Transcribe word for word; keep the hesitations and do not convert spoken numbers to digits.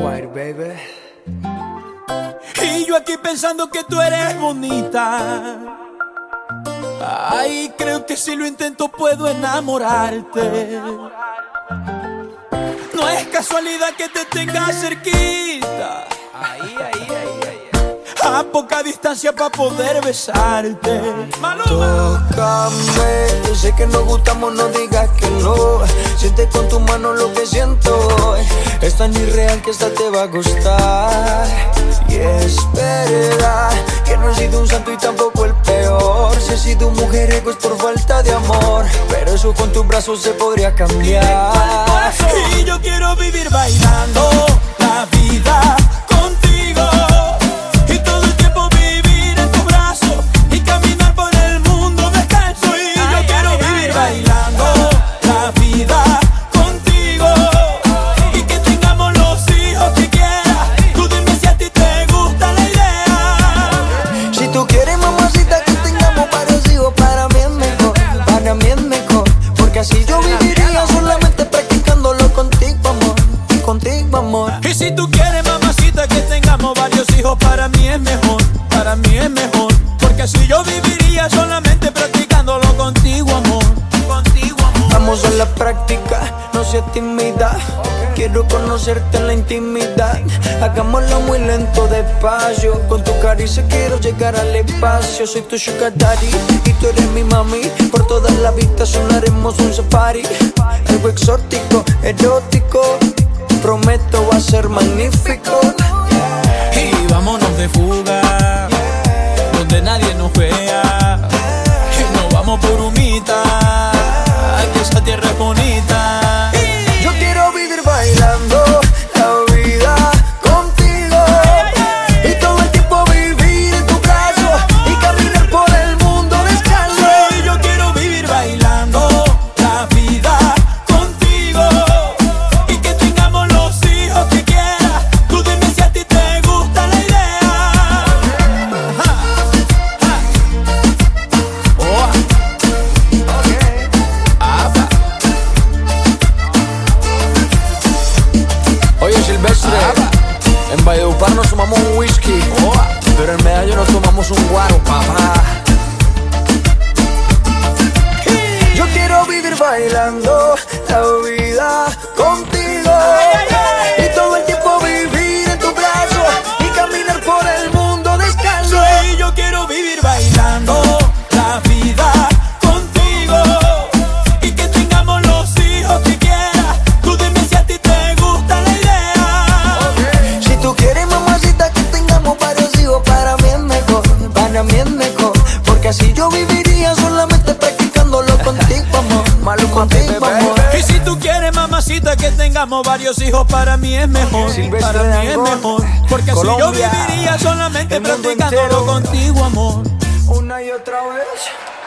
White, baby. Y yo aquí pensando que tú eres bonita. Ay, creo que si lo intento puedo enamorarte. No es casualidad que te tenga cerquita. Ahí, ahí, ahí, ahí. A poca distancia para poder besarte. Maluma. Tócame, yo sé que nos gustamos, no digas que no. Siente con tu mano lo que siento. Es tan irreal que esta te va a gustar. Y es verdad que no he sido un santo y tampoco el peor. Si he sido un mujeriego es por falta de amor, pero eso con tus brazos se podría cambiar. Y yo quiero vivir bailando la vida contigo. Y todo el tiempo vivir en tu brazo y caminar por el mundo descalzo. Y yo ay, quiero ay, vivir ay, bailando ay. La vida contigo. Y que tengamos los hijos que quieras. Tú dime si a ti te gusta la idea. Si tú quieres, mamacita, que tengamos varios hijos, para mí es mejor, para mí es mejor. Porque así yo viviría solamente practicándolo contigo, amor, contigo, amor. Y si tú quieres, mamacita, que tengamos varios hijos, para mí es mejor, para mí es mejor. Porque así yo viviría solamente practicándolo contigo, amor, contigo, amor. Vamos a la práctica, no seas tímida. Quiero conocerte en la intimidad. Hagámoslo muy lento, despacio. Con tu caricia quiero llegar al espacio. Soy tu sugar daddy y tú eres mi mami. Por toda la habitación haremos un safari. Algo exótico, erótico. Prometo va a ser magnífico. Y vámonos de fuga, donde nadie nos vea. Y nos vamos por humita, que esa tierra es bonita. Yo quiero vivir bailando la vida contigo. Y todo el tiempo vivir en tu brazo y caminar por el mundo descalzo. Y yo quiero vivir bailando la vida contigo. Y que tengamos los hijos que quieras. Tú dime si a ti te gusta la idea. Ja, ja. Oh. Okay. Apa. Oye, Silvestre, Apa. en Valledupar nos tomamos un whisky, Oh. pero en Medallo nos tomamos un guaro, papá. Yo quiero vivir bailando la vida contigo. Y todo el tiempo vivir en tu brazo y caminar por el mundo descalzo. Y yo quiero vivir bailando la vida contigo. Y que tengamos los hijos que quieras. Tú dime si a ti te gusta la idea. Si tú quieres, mamacita, que tengamos varios hijos, para mí es mejor, para mí es mejor. Porque así yo viviría solamente practicándolo contigo, amor. Malo contigo, amor. Y si tú quieres, mamacita, que tengamos varios hijos, para mí es mejor, Silvestre para mí es Dangond, mejor. Porque así yo Colombia, viviría solamente el mundo practicándolo entero. contigo, amor. Una y otra vez.